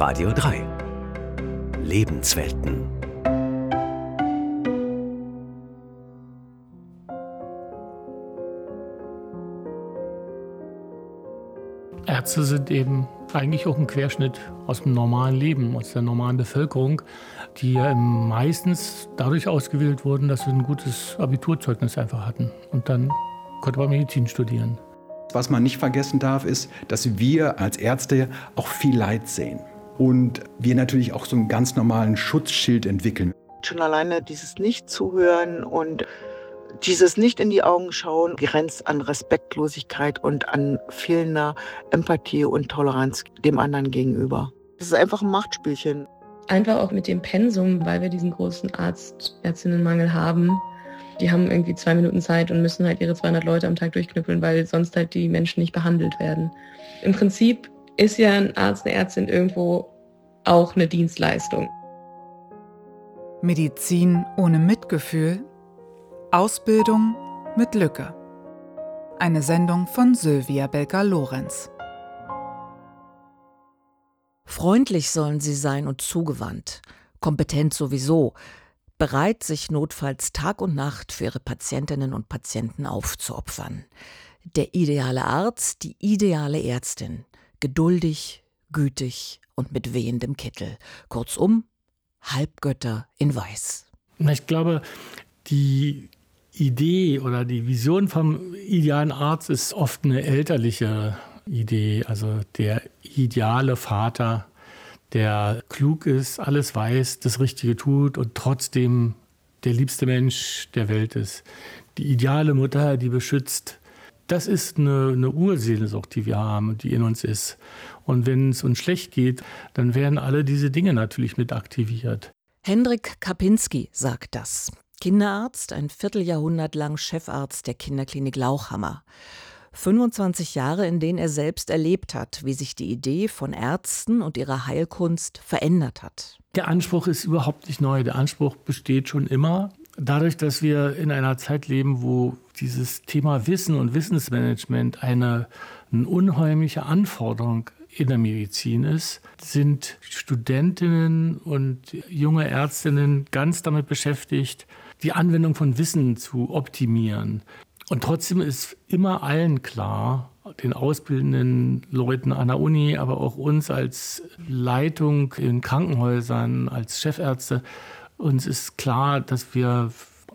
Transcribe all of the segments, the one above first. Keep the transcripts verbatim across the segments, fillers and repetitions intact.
Radio drei. Lebenswelten. Ärzte sind eben eigentlich auch ein Querschnitt aus dem normalen Leben, aus der normalen Bevölkerung, die ja meistens dadurch ausgewählt wurden, dass sie ein gutes Abiturzeugnis einfach hatten. Und dann konnte man Medizin studieren. Was man nicht vergessen darf, ist, dass wir als Ärzte auch viel Leid sehen. Und wir natürlich auch so einen ganz normalen Schutzschild entwickeln. Schon alleine dieses Nicht-Zuhören und dieses nicht in die Augen schauen grenzt an Respektlosigkeit und an fehlender Empathie und Toleranz dem anderen gegenüber. Das ist einfach ein Machtspielchen. Einfach auch mit dem Pensum, weil wir diesen großen Arzt, Ärztinnenmangel haben. Die haben irgendwie zwei Minuten Zeit und müssen halt ihre zweihundert Leute am Tag durchknüppeln, weil sonst halt die Menschen nicht behandelt werden. Im Prinzip ist ja ein Arzt, eine Ärztin irgendwo auch eine Dienstleistung. Medizin ohne Mitgefühl. Ausbildung mit Lücke. Eine Sendung von Sylvia Belka-Lorenz. Freundlich sollen sie sein und zugewandt, kompetent sowieso, bereit, sich notfalls Tag und Nacht für ihre Patientinnen und Patienten aufzuopfern. Der ideale Arzt, die ideale Ärztin, geduldig, gütig und mit wehendem Kittel. Kurzum, Halbgötter in Weiß. Ich glaube, die Idee oder die Vision vom idealen Arzt ist oft eine elterliche Idee. Also der ideale Vater, der klug ist, alles weiß, das Richtige tut und trotzdem der liebste Mensch der Welt ist. Die ideale Mutter, die beschützt. Das ist eine, eine Ursehnsucht, die wir haben, die in uns ist. Und wenn es uns schlecht geht, dann werden alle diese Dinge natürlich mit aktiviert. Hendrik Kapinski sagt das. Kinderarzt, ein Vierteljahrhundert lang Chefarzt der Kinderklinik Lauchhammer. fünfundzwanzig Jahre, in denen er selbst erlebt hat, wie sich die Idee von Ärzten und ihrer Heilkunst verändert hat. Der Anspruch ist überhaupt nicht neu. Der Anspruch besteht schon immer. Dadurch, dass wir in einer Zeit leben, wo dieses Thema Wissen und Wissensmanagement eine, eine unheimliche Anforderung in der Medizin ist, sind Studentinnen und junge Ärztinnen ganz damit beschäftigt, die Anwendung von Wissen zu optimieren. Und trotzdem ist immer allen klar, den ausbildenden Leuten an der Uni, aber auch uns als Leitung in Krankenhäusern, als Chefärzte, uns ist klar, dass wir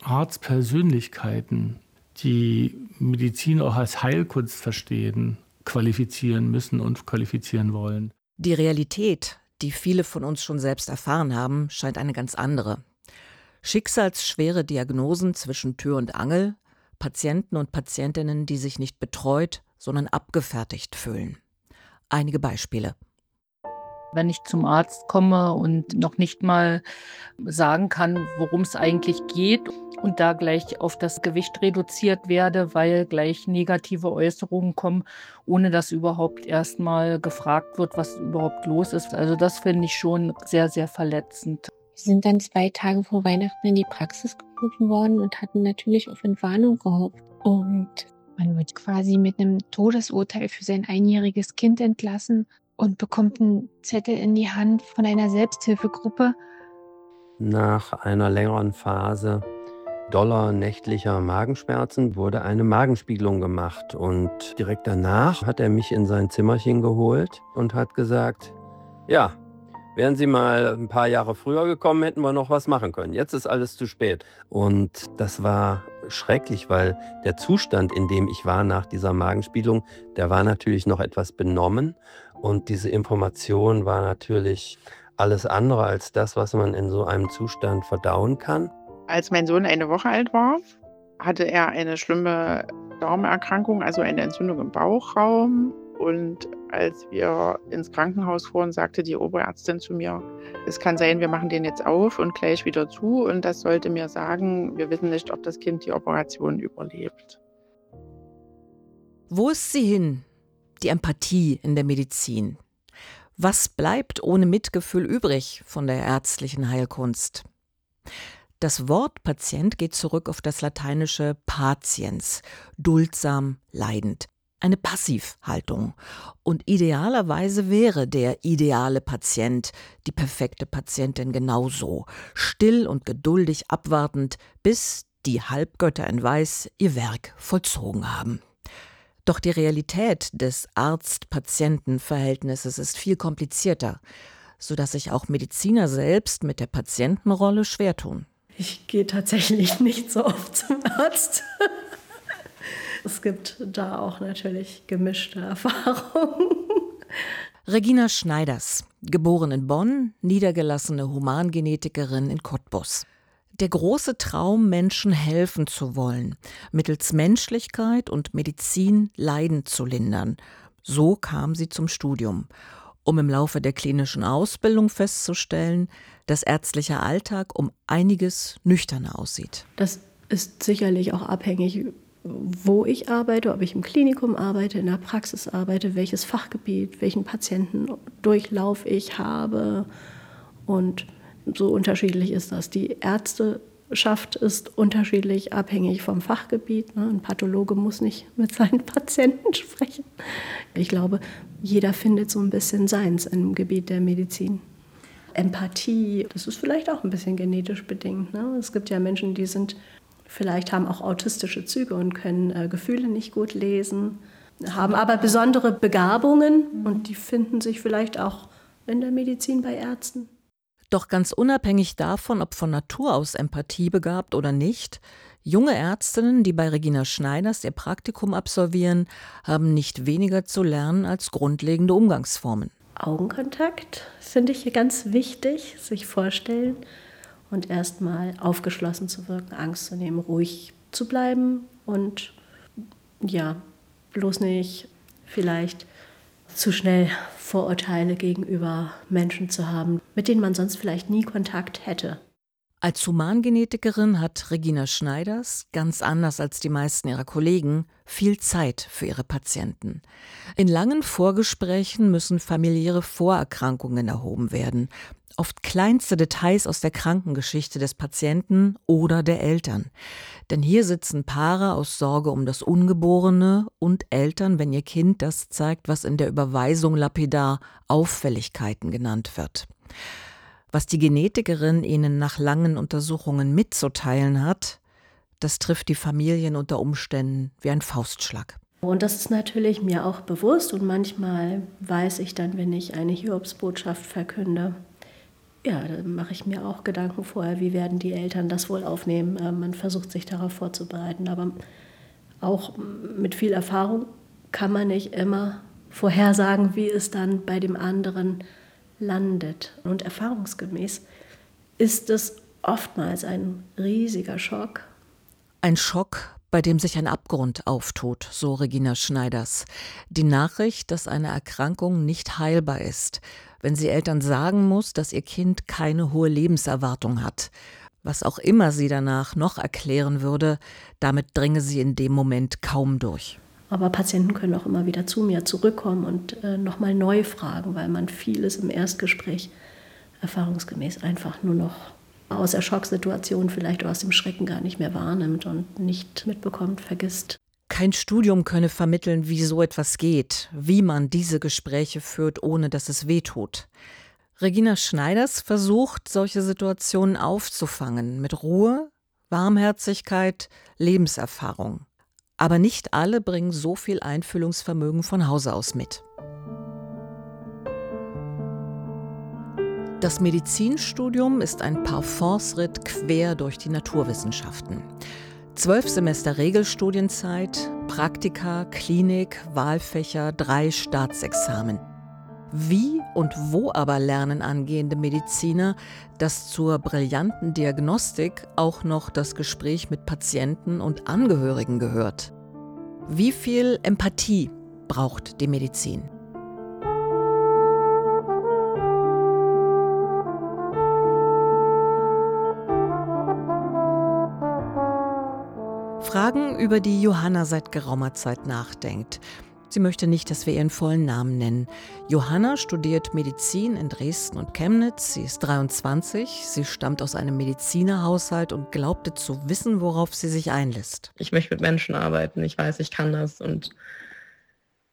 Arztpersönlichkeiten, die Medizin auch als Heilkunst verstehen, qualifizieren müssen und qualifizieren wollen. Die Realität, die viele von uns schon selbst erfahren haben, scheint eine ganz andere. Schicksalsschwere Diagnosen zwischen Tür und Angel, Patienten und Patientinnen, die sich nicht betreut, sondern abgefertigt fühlen. Einige Beispiele. Wenn ich zum Arzt komme und noch nicht mal sagen kann, worum es eigentlich geht und da gleich auf das Gewicht reduziert werde, weil gleich negative Äußerungen kommen, ohne dass überhaupt erst mal gefragt wird, was überhaupt los ist. Also das finde ich schon sehr, sehr verletzend. Wir sind dann zwei Tage vor Weihnachten in die Praxis gerufen worden und hatten natürlich auf Entwarnung gehofft. Und man wird quasi mit einem Todesurteil für sein einjähriges Kind entlassen und bekommt einen Zettel in die Hand von einer Selbsthilfegruppe. Nach einer längeren Phase doller nächtlicher Magenschmerzen wurde eine Magenspiegelung gemacht. Und direkt danach hat er mich in sein Zimmerchen geholt und hat gesagt, ja, wären Sie mal ein paar Jahre früher gekommen, hätten wir noch was machen können. Jetzt ist alles zu spät. Und das war schrecklich, weil der Zustand, in dem ich war nach dieser Magenspiegelung, der war natürlich noch etwas benommen. Und diese Information war natürlich alles andere als das, was man in so einem Zustand verdauen kann. Als mein Sohn eine Woche alt war, hatte er eine schlimme Darmerkrankung, also eine Entzündung im Bauchraum. Und als wir ins Krankenhaus fuhren, sagte die Oberärztin zu mir, es kann sein, wir machen den jetzt auf und gleich wieder zu. Und das sollte mir sagen, wir wissen nicht, ob das Kind die Operation überlebt. Wo ist sie hin? Die Empathie in der Medizin. Was bleibt ohne Mitgefühl übrig von der ärztlichen Heilkunst? Das Wort Patient geht zurück auf das lateinische patiens, duldsam, leidend. eine Passivhaltung. Und idealerweise wäre der ideale Patient, die perfekte Patientin genauso, still und geduldig abwartend, bis die Halbgötter in Weiß ihr Werk vollzogen haben. Doch die Realität des Arzt-Patienten-Verhältnisses ist viel komplizierter, sodass sich auch Mediziner selbst mit der Patientenrolle schwer tun. Ich gehe tatsächlich nicht so oft zum Arzt. Es gibt da auch natürlich gemischte Erfahrungen. Regina Schneiders, geboren in Bonn, niedergelassene Humangenetikerin in Cottbus. Der große Traum, Menschen helfen zu wollen, mittels Menschlichkeit und Medizin Leiden zu lindern. So kam sie zum Studium, um im Laufe der klinischen Ausbildung festzustellen, dass ärztlicher Alltag um einiges nüchterner aussieht. Das ist sicherlich auch abhängig, wo ich arbeite, ob ich im Klinikum arbeite, in der Praxis arbeite, welches Fachgebiet, welchen Patientendurchlauf ich habe. Und so unterschiedlich ist das. Die Ärzteschaft ist unterschiedlich abhängig vom Fachgebiet. Ein Pathologe muss nicht mit seinen Patienten sprechen. Ich glaube, jeder findet so ein bisschen seins im Gebiet der Medizin. Empathie, das ist vielleicht auch ein bisschen genetisch bedingt. Ne? Es gibt ja Menschen, die sind, vielleicht haben auch autistische Züge und können äh, Gefühle nicht gut lesen, haben aber besondere Begabungen und die finden sich vielleicht auch in der Medizin bei Ärzten. Doch ganz unabhängig davon, ob von Natur aus Empathie begabt oder nicht, junge Ärztinnen, die bei Regina Schneiders ihr Praktikum absolvieren, haben nicht weniger zu lernen als grundlegende Umgangsformen. Augenkontakt finde ich hier ganz wichtig, sich vorstellen und erstmal aufgeschlossen zu wirken, Angst zu nehmen, ruhig zu bleiben und ja, bloß nicht vielleicht zu schnell Vorurteile gegenüber Menschen zu haben, mit denen man sonst vielleicht nie Kontakt hätte. Als Humangenetikerin hat Regina Schneiders, ganz anders als die meisten ihrer Kollegen, viel Zeit für ihre Patienten. In langen Vorgesprächen müssen familiäre Vorerkrankungen erhoben werden, oft kleinste Details aus der Krankengeschichte des Patienten oder der Eltern. Denn hier sitzen Paare aus Sorge um das Ungeborene und Eltern, wenn ihr Kind das zeigt, was in der Überweisung lapidar Auffälligkeiten genannt wird. Was die Genetikerin ihnen nach langen Untersuchungen mitzuteilen hat, das trifft die Familien unter Umständen wie ein Faustschlag. Und das ist natürlich mir auch bewusst und manchmal weiß ich dann, wenn ich eine Hiobsbotschaft verkünde, ja, dann mache ich mir auch Gedanken vorher, wie werden die Eltern das wohl aufnehmen. Man versucht sich darauf vorzubereiten, aber auch mit viel Erfahrung kann man nicht immer vorhersagen, wie es dann bei dem anderen landet. Und erfahrungsgemäß ist es oftmals ein riesiger Schock. Ein Schock, bei dem sich ein Abgrund auftut, so Regina Schneiders. Die Nachricht, dass eine Erkrankung nicht heilbar ist, wenn sie Eltern sagen muss, dass ihr Kind keine hohe Lebenserwartung hat. Was auch immer sie danach noch erklären würde, damit dringe sie in dem Moment kaum durch. Aber Patienten können auch immer wieder zu mir zurückkommen und äh, nochmal neu fragen, weil man vieles im Erstgespräch erfahrungsgemäß einfach nur noch aus der Schocksituation, vielleicht aus dem Schrecken gar nicht mehr wahrnimmt und nicht mitbekommt, vergisst. Kein Studium könne vermitteln, wie so etwas geht, wie man diese Gespräche führt, ohne dass es wehtut. Regina Schneiders versucht, solche Situationen aufzufangen, mit Ruhe, Warmherzigkeit, Lebenserfahrung. Aber nicht alle bringen so viel Einfühlungsvermögen von Hause aus mit. Das Medizinstudium ist ein Parforce-Ritt quer durch die Naturwissenschaften. Zwölf Semester Regelstudienzeit, Praktika, Klinik, Wahlfächer, drei Staatsexamen. Wie und wo aber lernen angehende Mediziner, dass zur brillanten Diagnostik auch noch das Gespräch mit Patienten und Angehörigen gehört? Wie viel Empathie braucht die Medizin? Fragen, über die Johanna seit geraumer Zeit nachdenkt. Sie möchte nicht, dass wir ihren vollen Namen nennen. Johanna studiert Medizin in Dresden und Chemnitz. Sie ist dreiundzwanzig. Sie stammt aus einem Medizinerhaushalt und glaubte zu wissen, worauf sie sich einlässt. Ich möchte mit Menschen arbeiten. Ich weiß, ich kann das und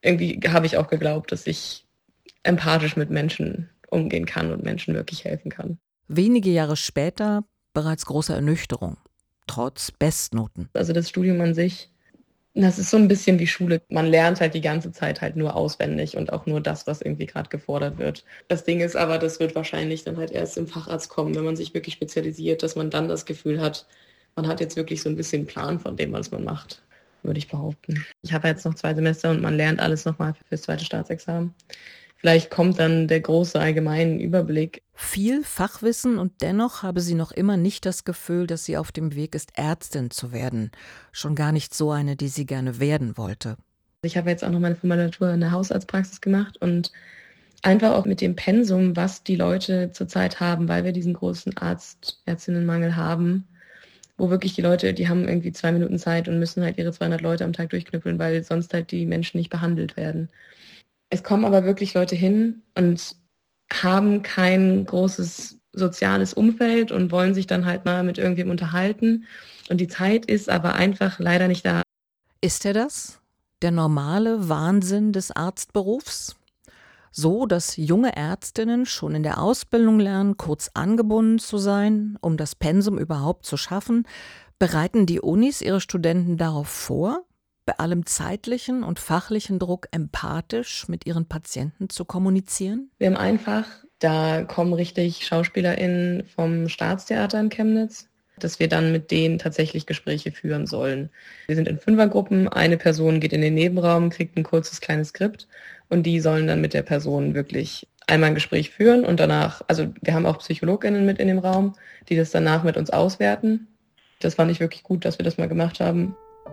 irgendwie habe ich auch geglaubt, dass ich empathisch mit Menschen umgehen kann und Menschen wirklich helfen kann. Wenige Jahre später bereits große Ernüchterung, trotz Bestnoten. Also das Studium an sich, das ist so ein bisschen wie Schule. Man lernt halt die ganze Zeit halt nur auswendig und auch nur das, was irgendwie gerade gefordert wird. Das Ding ist aber, das wird wahrscheinlich dann halt erst im Facharzt kommen, wenn man sich wirklich spezialisiert, dass man dann das Gefühl hat, man hat jetzt wirklich so ein bisschen Plan von dem, was man macht, würde ich behaupten. Ich habe jetzt noch zwei Semester und man lernt alles nochmal fürs zweite Staatsexamen. Vielleicht kommt dann der große allgemeine Überblick. Viel Fachwissen und dennoch habe sie noch immer nicht das Gefühl, dass sie auf dem Weg ist, Ärztin zu werden. Schon gar nicht so eine, die sie gerne werden wollte. Ich habe jetzt auch noch meine Formulatur in der Hausarztpraxis gemacht und einfach auch mit dem Pensum, was die Leute zurzeit haben, weil wir diesen großen Arzt-, Ärztinnenmangel haben, wo wirklich die Leute, die haben irgendwie zwei Minuten Zeit und müssen halt ihre zweihundert Leute am Tag durchknüppeln, weil sonst halt die Menschen nicht behandelt werden. Es kommen aber wirklich Leute hin und haben kein großes soziales Umfeld und wollen sich dann halt mal mit irgendwem unterhalten. Und die Zeit ist aber einfach leider nicht da. Ist er das? Der normale Wahnsinn des Arztberufs? So, dass junge Ärztinnen schon in der Ausbildung lernen, kurz angebunden zu sein, um das Pensum überhaupt zu schaffen, bereiten die Unis ihre Studenten darauf vor, bei allem zeitlichen und fachlichen Druck empathisch mit ihren Patienten zu kommunizieren? Wir haben einfach, da kommen richtig SchauspielerInnen vom Staatstheater in Chemnitz, dass wir dann mit denen tatsächlich Gespräche führen sollen. Wir sind in Fünfergruppen, eine Person geht in den Nebenraum, kriegt ein kurzes kleines Skript und die sollen dann mit der Person wirklich einmal ein Gespräch führen und danach, also wir haben auch PsychologInnen mit in dem Raum, die das danach mit uns auswerten. Das fand ich wirklich gut, dass wir das mal gemacht haben.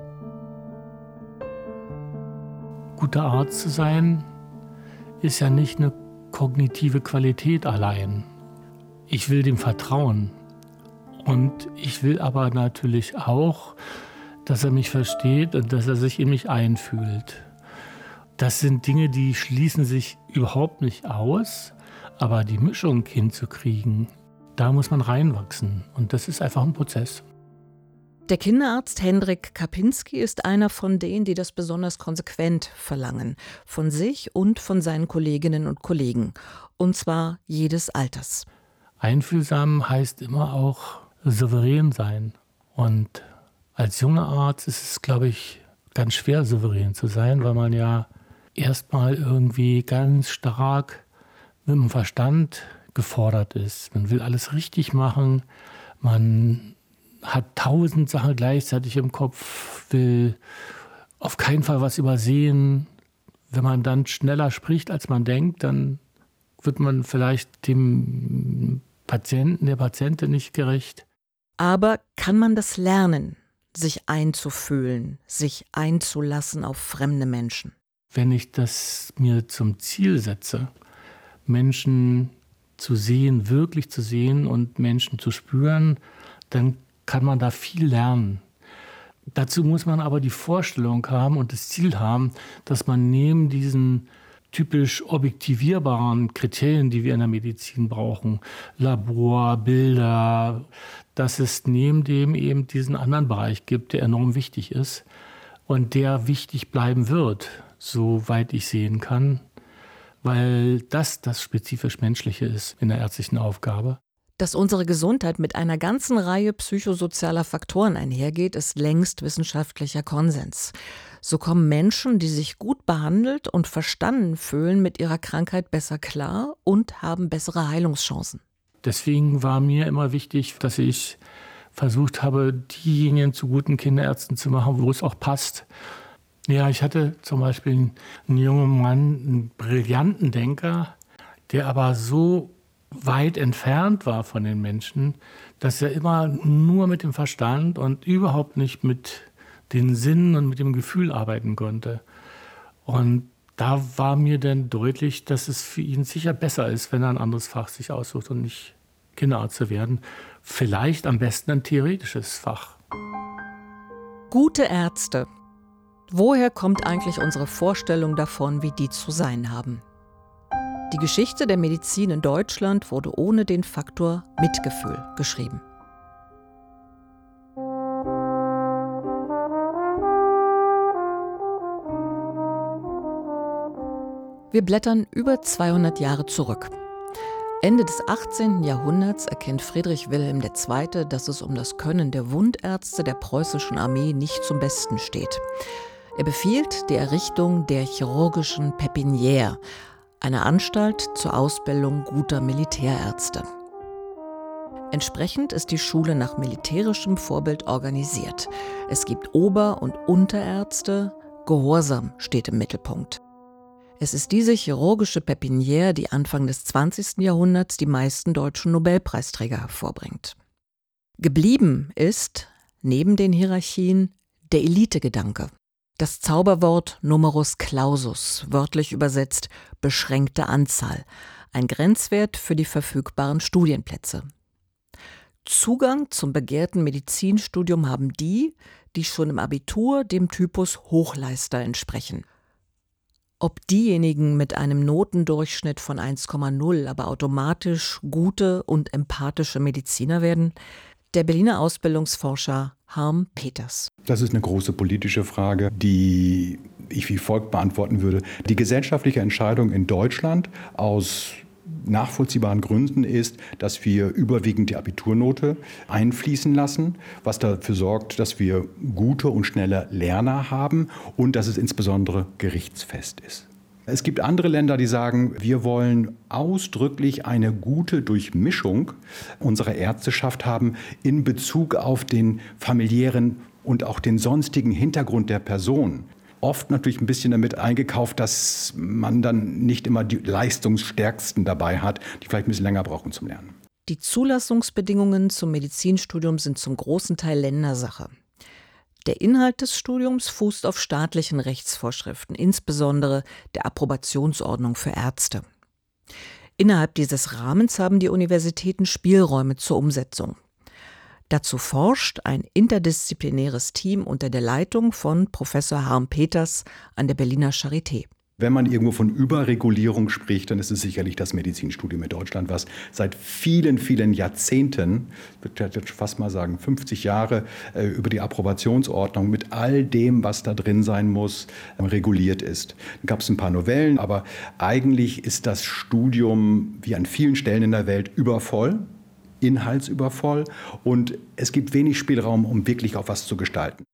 Guter Arzt zu sein, ist ja nicht eine kognitive Qualität allein. Ich will dem vertrauen. Und ich will aber natürlich auch, dass er mich versteht und dass er sich in mich einfühlt. Das sind Dinge, die schließen sich überhaupt nicht aus, aber die Mischung hinzukriegen, da muss man reinwachsen. Und das ist einfach ein Prozess. Der Kinderarzt Hendrik Kapinski ist einer von denen, die das besonders konsequent verlangen. Von sich und von seinen Kolleginnen und Kollegen. Und zwar jedes Alters. Einfühlsam heißt immer auch souverän sein. Und als junger Arzt ist es, glaube ich, ganz schwer, souverän zu sein, weil man ja erstmal irgendwie ganz stark mit dem Verstand gefordert ist. Man will alles richtig machen, man hat tausend Sachen gleichzeitig im Kopf, will auf keinen Fall was übersehen. Wenn man dann schneller spricht, als man denkt, dann wird man vielleicht dem Patienten, der Patientin nicht gerecht. Aber kann man das lernen, sich einzufühlen, sich einzulassen auf fremde Menschen? Wenn ich das mir zum Ziel setze, Menschen zu sehen, wirklich zu sehen und Menschen zu spüren, dann kann man da viel lernen. Dazu muss man aber die Vorstellung haben und das Ziel haben, dass man neben diesen typisch objektivierbaren Kriterien, die wir in der Medizin brauchen, Labor, Bilder, dass es neben dem eben diesen anderen Bereich gibt, der enorm wichtig ist und der wichtig bleiben wird, soweit ich sehen kann, weil das das spezifisch Menschliche ist in der ärztlichen Aufgabe. Dass unsere Gesundheit mit einer ganzen Reihe psychosozialer Faktoren einhergeht, ist längst wissenschaftlicher Konsens. So kommen Menschen, die sich gut behandelt und verstanden fühlen, mit ihrer Krankheit besser klar und haben bessere Heilungschancen. Deswegen war mir immer wichtig, dass ich versucht habe, diejenigen zu guten Kinderärzten zu machen, wo es auch passt. Ja, ich hatte zum Beispiel einen jungen Mann, einen brillanten Denker, der aber so weit entfernt war von den Menschen, dass er immer nur mit dem Verstand und überhaupt nicht mit den Sinnen und mit dem Gefühl arbeiten konnte. Und da war mir dann deutlich, dass es für ihn sicher besser ist, wenn er ein anderes Fach sich aussucht und nicht Kinderarzt zu werden. Vielleicht am besten ein theoretisches Fach. Gute Ärzte. Woher kommt eigentlich unsere Vorstellung davon, wie die zu sein haben? Die Geschichte der Medizin in Deutschland wurde ohne den Faktor Mitgefühl geschrieben. Wir blättern über zweihundert Jahre zurück. Ende des achtzehnten. Jahrhunderts erkennt Friedrich Wilhelm der Zweite., dass es um das Können der Wundärzte der preußischen Armee nicht zum Besten steht. Er befiehlt die Errichtung der chirurgischen Pépinière, einer Anstalt zur Ausbildung guter Militärärzte. Entsprechend ist die Schule nach militärischem Vorbild organisiert. Es gibt Ober- und Unterärzte, Gehorsam steht im Mittelpunkt. Es ist diese chirurgische Pépinière, die Anfang des zwanzigsten. Jahrhunderts die meisten deutschen Nobelpreisträger hervorbringt. Geblieben ist, neben den Hierarchien, der Elitegedanke. Das Zauberwort Numerus Clausus, wörtlich übersetzt beschränkte Anzahl, ein Grenzwert für die verfügbaren Studienplätze. Zugang zum begehrten Medizinstudium haben die, die schon im Abitur dem Typus Hochleister entsprechen. Ob diejenigen mit einem Notendurchschnitt von eins Komma null aber automatisch gute und empathische Mediziner werden? Der Berliner Ausbildungsforscher Harm Peters. Das ist eine große politische Frage, die ich wie folgt beantworten würde. Die gesellschaftliche Entscheidung in Deutschland aus nachvollziehbaren Gründen ist, dass wir überwiegend die Abiturnote einfließen lassen, was dafür sorgt, dass wir gute und schnelle Lerner haben und dass es insbesondere gerichtsfest ist. Es gibt andere Länder, die sagen, wir wollen ausdrücklich eine gute Durchmischung unserer Ärzteschaft haben in Bezug auf den familiären und auch den sonstigen Hintergrund der Person. Oft natürlich ein bisschen damit eingekauft, dass man dann nicht immer die Leistungsstärksten dabei hat, die vielleicht ein bisschen länger brauchen zum Lernen. Die Zulassungsbedingungen zum Medizinstudium sind zum großen Teil Ländersache. Der Inhalt des Studiums fußt auf staatlichen Rechtsvorschriften, insbesondere der Approbationsordnung für Ärzte. Innerhalb dieses Rahmens haben die Universitäten Spielräume zur Umsetzung. Dazu forscht ein interdisziplinäres Team unter der Leitung von Professor Harm Peters an der Berliner Charité. Wenn man irgendwo von Überregulierung spricht, dann ist es sicherlich das Medizinstudium in Deutschland, was seit vielen, vielen Jahrzehnten, ich würde fast mal sagen fünfzig Jahre, über die Approbationsordnung mit all dem, was da drin sein muss, reguliert ist. Da gab es ein paar Novellen, aber eigentlich ist das Studium wie an vielen Stellen in der Welt übervoll, inhaltsübervoll, und es gibt wenig Spielraum, um wirklich auch was zu gestalten.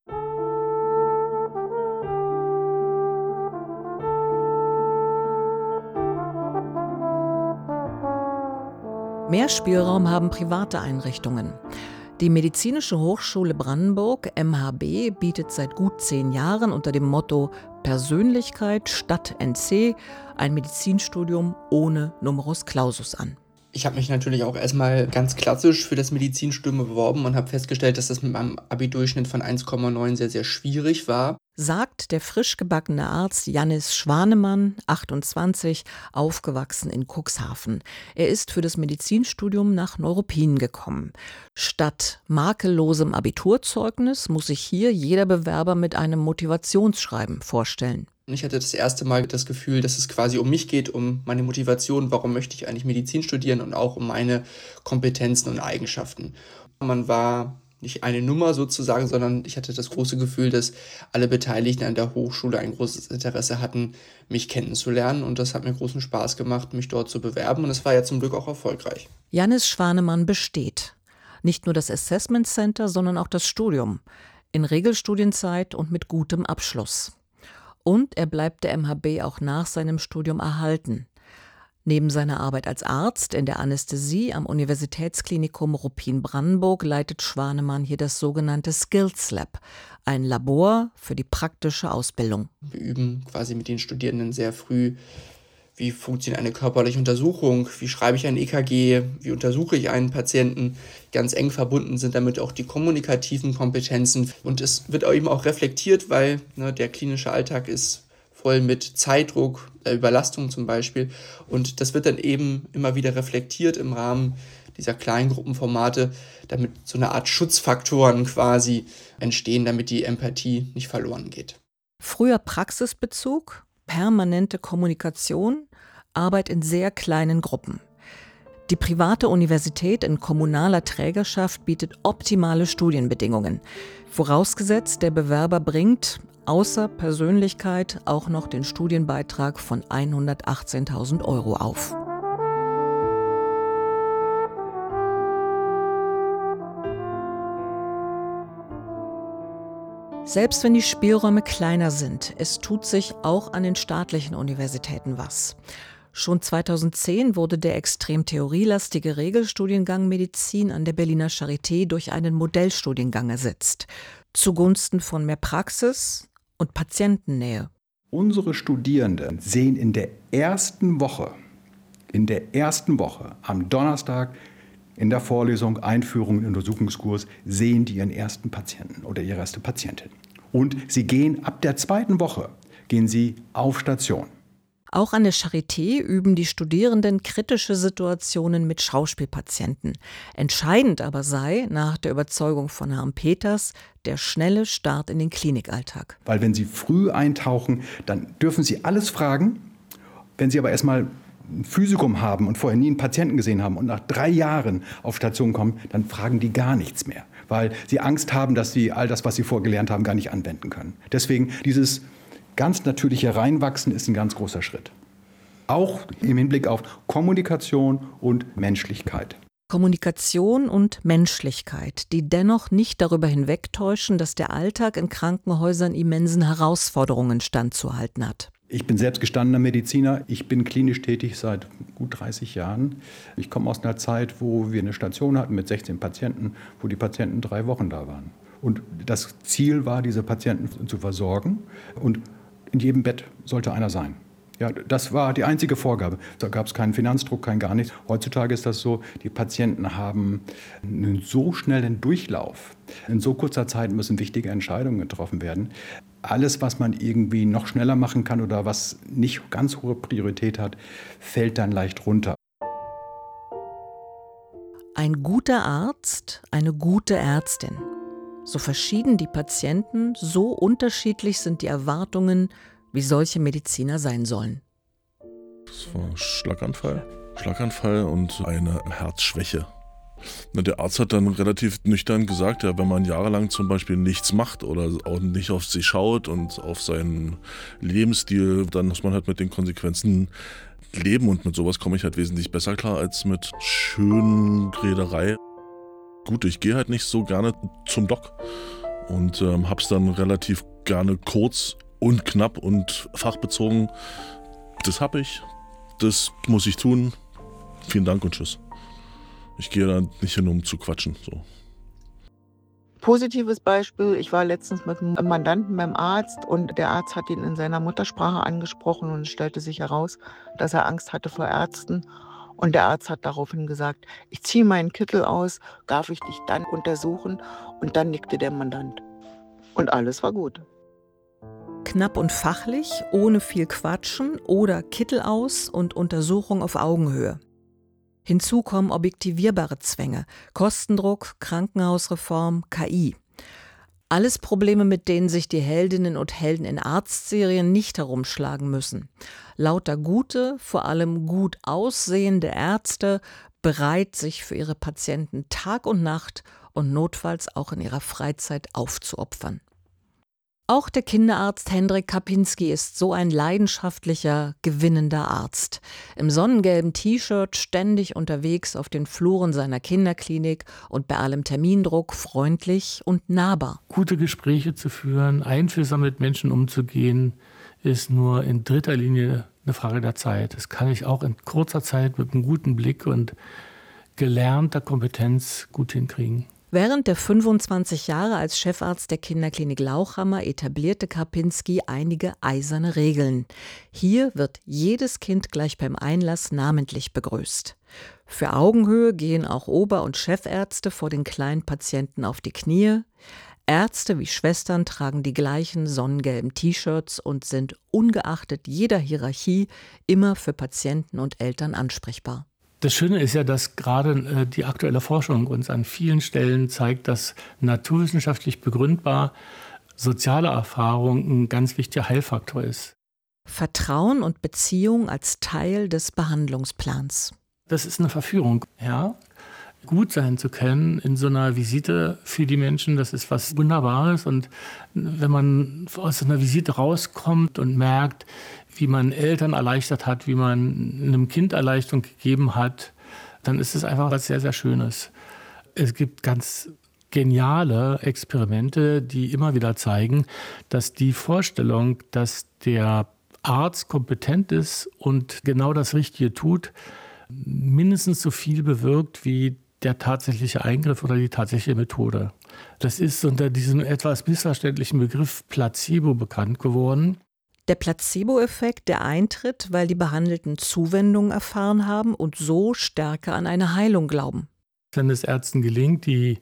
Mehr Spielraum haben private Einrichtungen. Die Medizinische Hochschule Brandenburg, M H B, bietet seit gut zehn Jahren unter dem Motto Persönlichkeit statt N C ein Medizinstudium ohne Numerus Clausus an. Ich habe mich natürlich auch erstmal ganz klassisch für das Medizinstudium beworben und habe festgestellt, dass das mit meinem Abi-Durchschnitt von eins Komma neun sehr, sehr schwierig war. Sagt der frisch gebackene Arzt Jannis Schwanemann, achtundzwanzig, aufgewachsen in Cuxhaven. Er ist für das Medizinstudium nach Neuruppin gekommen. Statt makellosem Abiturzeugnis muss sich hier jeder Bewerber mit einem Motivationsschreiben vorstellen. Ich hatte das erste Mal das Gefühl, dass es quasi um mich geht, um meine Motivation, warum möchte ich eigentlich Medizin studieren, und auch um meine Kompetenzen und Eigenschaften. Man war nicht eine Nummer sozusagen, sondern ich hatte das große Gefühl, dass alle Beteiligten an der Hochschule ein großes Interesse hatten, mich kennenzulernen, und das hat mir großen Spaß gemacht, mich dort zu bewerben, und es war ja zum Glück auch erfolgreich. Jannis Schwanemann besteht nicht nur das Assessment Center, sondern auch das Studium in Regelstudienzeit und mit gutem Abschluss. Und er bleibt der M H B auch nach seinem Studium erhalten. Neben seiner Arbeit als Arzt in der Anästhesie am Universitätsklinikum Ruppin-Brandenburg leitet Schwanemann hier das sogenannte Skills Lab, ein Labor für die praktische Ausbildung. Wir üben quasi mit den Studierenden sehr früh, wie funktioniert eine körperliche Untersuchung, wie schreibe ich ein E K G, wie untersuche ich einen Patienten. Ganz eng verbunden sind damit auch die kommunikativen Kompetenzen. Und es wird eben auch reflektiert, weil ne, der klinische Alltag ist voll mit Zeitdruck, Überlastung zum Beispiel. Und das wird dann eben immer wieder reflektiert im Rahmen dieser Kleingruppenformate, damit so eine Art Schutzfaktoren quasi entstehen, damit die Empathie nicht verloren geht. Früher Praxisbezug, permanente Kommunikation, Arbeit in sehr kleinen Gruppen. Die private Universität in kommunaler Trägerschaft bietet optimale Studienbedingungen. Vorausgesetzt, der Bewerber bringt außer Persönlichkeit auch noch den Studienbeitrag von hundertachtzehntausend Euro auf. Selbst wenn die Spielräume kleiner sind, es tut sich auch an den staatlichen Universitäten was. Schon zweitausendzehn wurde der extrem theorielastige Regelstudiengang Medizin an der Berliner Charité durch einen Modellstudiengang ersetzt, zugunsten von mehr Praxis und Patientennähe. Unsere Studierenden sehen in der ersten Woche, in der ersten Woche, am Donnerstag in der Vorlesung Einführung in den Untersuchungskurs, sehen die ihren ersten Patienten oder ihre erste Patientin. Und sie gehen ab der zweiten Woche, gehen sie auf Station. Auch an der Charité üben die Studierenden kritische Situationen mit Schauspielpatienten. Entscheidend aber sei, nach der Überzeugung von Herrn Peters, der schnelle Start in den Klinikalltag. Weil wenn Sie früh eintauchen, dann dürfen Sie alles fragen. Wenn Sie aber erstmal ein Physikum haben und vorher nie einen Patienten gesehen haben und nach drei Jahren auf Station kommen, dann fragen die gar nichts mehr, weil sie Angst haben, dass sie all das, was sie vorgelernt haben, gar nicht anwenden können. Deswegen dieses ganz natürliche Reinwachsen ist ein ganz großer Schritt. Auch im Hinblick auf Kommunikation und Menschlichkeit. Kommunikation und Menschlichkeit, die dennoch nicht darüber hinwegtäuschen, dass der Alltag in Krankenhäusern immensen Herausforderungen standzuhalten hat. Ich bin selbst gestandener Mediziner. Ich bin klinisch tätig seit gut dreißig Jahren. Ich komme aus einer Zeit, wo wir eine Station hatten mit sechzehn Patienten, wo die Patienten drei Wochen da waren. Und das Ziel war, diese Patienten zu versorgen. Und in jedem Bett sollte einer sein. Ja, das war die einzige Vorgabe. Da gab es keinen Finanzdruck, kein gar nichts. Heutzutage ist das so, die Patienten haben einen so schnellen Durchlauf. In so kurzer Zeit müssen wichtige Entscheidungen getroffen werden. Alles, was man irgendwie noch schneller machen kann oder was nicht ganz hohe Priorität hat, fällt dann leicht runter. Ein guter Arzt, eine gute Ärztin. So verschieden die Patienten, so unterschiedlich sind die Erwartungen, wie solche Mediziner sein sollen. Das war Schlaganfall. Schlaganfall und eine Herzschwäche. Der Arzt hat dann relativ nüchtern gesagt, ja, wenn man jahrelang zum Beispiel nichts macht oder auch nicht auf sich schaut und auf seinen Lebensstil, dann muss man halt mit den Konsequenzen leben und mit sowas komme ich halt wesentlich besser klar als mit Schönrederei. Gut, ich gehe halt nicht so gerne zum Doc und ähm, hab's dann relativ gerne kurz und knapp und fachbezogen. Das hab ich, das muss ich tun. Vielen Dank und tschüss. Ich gehe da nicht hin, um zu quatschen. So. Positives Beispiel, ich war letztens mit einem Mandanten beim Arzt und der Arzt hat ihn in seiner Muttersprache angesprochen und es stellte sich heraus, dass er Angst hatte vor Ärzten. Und der Arzt hat daraufhin gesagt, ich ziehe meinen Kittel aus, darf ich dich dann untersuchen? Und dann nickte der Mandant. Und alles war gut. Knapp und fachlich, ohne viel Quatschen oder Kittel aus und Untersuchung auf Augenhöhe. Hinzu kommen objektivierbare Zwänge, Kostendruck, Krankenhausreform, K I. Alles Probleme, mit denen sich die Heldinnen und Helden in Arztserien nicht herumschlagen müssen. Lauter gute, vor allem gut aussehende Ärzte, bereit, sich für ihre Patienten Tag und Nacht und notfalls auch in ihrer Freizeit aufzuopfern. Auch der Kinderarzt Hendrik Kapinski ist so ein leidenschaftlicher, gewinnender Arzt. Im sonnengelben T-Shirt ständig unterwegs auf den Fluren seiner Kinderklinik und bei allem Termindruck freundlich und nahbar. Gute Gespräche zu führen, einfühlsam mit Menschen umzugehen, ist nur in dritter Linie eine Frage der Zeit. Das kann ich auch in kurzer Zeit mit einem guten Blick und gelernter Kompetenz gut hinkriegen. Während der fünfundzwanzig Jahre als Chefarzt der Kinderklinik Lauchhammer etablierte Kapinski einige eiserne Regeln. Hier wird jedes Kind gleich beim Einlass namentlich begrüßt. Für Augenhöhe gehen auch Ober- und Chefärzte vor den kleinen Patienten auf die Knie. Ärzte wie Schwestern tragen die gleichen sonnengelben T-Shirts und sind ungeachtet jeder Hierarchie immer für Patienten und Eltern ansprechbar. Das Schöne ist ja, dass gerade äh, die aktuelle Forschung uns an vielen Stellen zeigt, dass naturwissenschaftlich begründbar soziale Erfahrung ein ganz wichtiger Heilfaktor ist. Vertrauen und Beziehung als Teil des Behandlungsplans. Das ist eine Verführung. Ja? gut sein zu können in so einer Visite für die Menschen, das ist was Wunderbares. Und wenn man aus so einer Visite rauskommt und merkt, wie man Eltern erleichtert hat, wie man einem Kind Erleichterung gegeben hat, dann ist es einfach was sehr, sehr Schönes. Es gibt ganz geniale Experimente, die immer wieder zeigen, dass die Vorstellung, dass der Arzt kompetent ist und genau das Richtige tut, mindestens so viel bewirkt wie der tatsächliche Eingriff oder die tatsächliche Methode. Das ist unter diesem etwas missverständlichen Begriff Placebo bekannt geworden. Der Placebo-Effekt, der eintritt, weil die Behandelten Zuwendung erfahren haben und so stärker an eine Heilung glauben. Wenn es Ärzten gelingt, die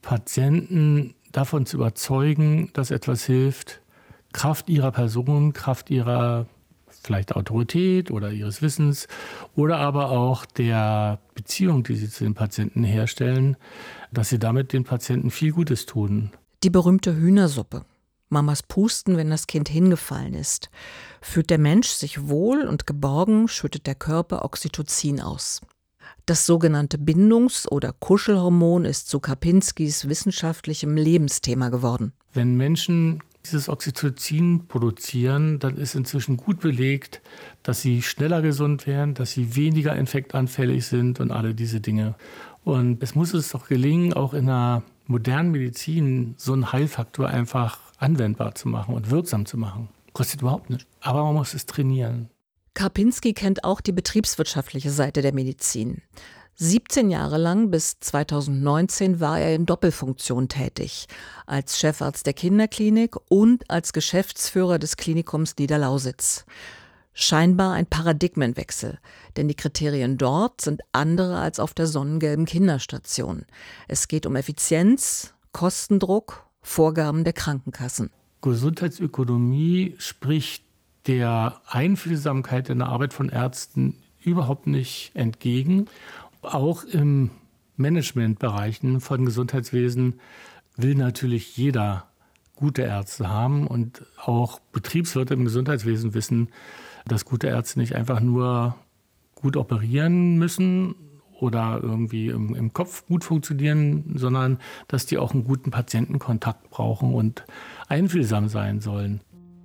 Patienten davon zu überzeugen, dass etwas hilft, Kraft ihrer Person, Kraft ihrer vielleicht Autorität oder ihres Wissens oder aber auch der Beziehung, die sie zu den Patienten herstellen, dass sie damit den Patienten viel Gutes tun. Die berühmte Hühnersuppe. Mamas Pusten, wenn das Kind hingefallen ist. Fühlt der Mensch sich wohl und geborgen, schüttet der Körper Oxytocin aus. Das sogenannte Bindungs- oder Kuschelhormon ist zu Karpinskis wissenschaftlichem Lebensthema geworden. Wenn Menschen dieses Oxytocin produzieren, dann ist inzwischen gut belegt, dass sie schneller gesund werden, dass sie weniger infektanfällig sind und alle diese Dinge. Und es muss es doch gelingen, auch in der modernen Medizin so einen Heilfaktor einfach anwendbar zu machen und wirksam zu machen. Kostet überhaupt nichts, aber man muss es trainieren. Karpinski kennt auch die betriebswirtschaftliche Seite der Medizin. siebzehn Jahre lang bis zweitausendneunzehn war er in Doppelfunktion tätig, als Chefarzt der Kinderklinik und als Geschäftsführer des Klinikums Niederlausitz. Scheinbar ein Paradigmenwechsel, denn die Kriterien dort sind andere als auf der sonnengelben Kinderstation. Es geht um Effizienz, Kostendruck, Vorgaben der Krankenkassen. Gesundheitsökonomie spricht der Einfühlsamkeit in der Arbeit von Ärzten überhaupt nicht entgegen. Auch im Managementbereichen von Gesundheitswesen will natürlich jeder gute Ärzte haben und auch Betriebswirte im Gesundheitswesen wissen, dass gute Ärzte nicht einfach nur gut operieren müssen oder irgendwie im, im Kopf gut funktionieren, sondern dass die auch einen guten Patientenkontakt brauchen und einfühlsam sein sollen.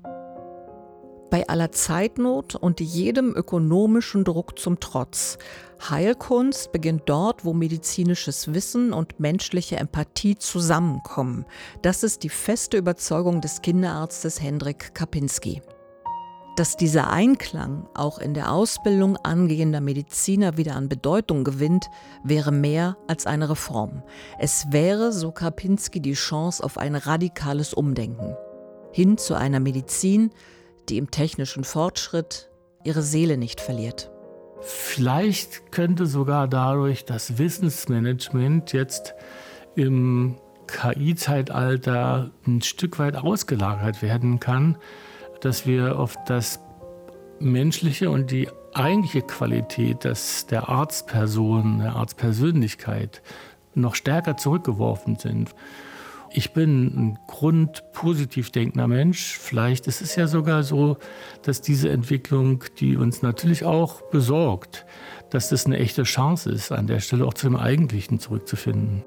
Bei aller Zeitnot und jedem ökonomischen Druck zum Trotz. Heilkunst beginnt dort, wo medizinisches Wissen und menschliche Empathie zusammenkommen. Das ist die feste Überzeugung des Kinderarztes Hendrik Karpinski. Dass dieser Einklang auch in der Ausbildung angehender Mediziner wieder an Bedeutung gewinnt, wäre mehr als eine Reform. Es wäre, so Karpinski, die Chance auf ein radikales Umdenken. Hin zu einer Medizin, die im technischen Fortschritt ihre Seele nicht verliert. Vielleicht könnte sogar dadurch das Wissensmanagement jetzt im K I-Zeitalter ein Stück weit ausgelagert werden kann, dass wir auf das Menschliche und die eigentliche Qualität des, der Arztperson, der Arztpersönlichkeit noch stärker zurückgeworfen sind. Ich bin ein grundpositiv denkender Mensch. Vielleicht ist es ja sogar so, dass diese Entwicklung, die uns natürlich auch besorgt, dass das eine echte Chance ist, an der Stelle auch zu dem Eigentlichen zurückzufinden.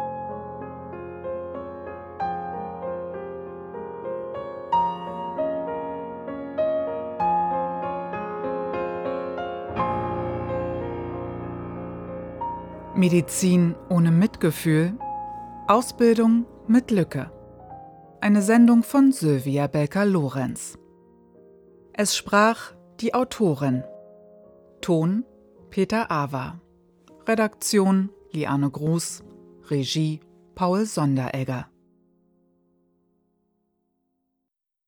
Medizin ohne Mitgefühl. Ausbildung mit Lücke. Eine Sendung von Sylvia Belka-Lorenz. Es sprach die Autorin. Ton Peter Awa. Redaktion Liane Gruß. Regie Paul Sonderegger.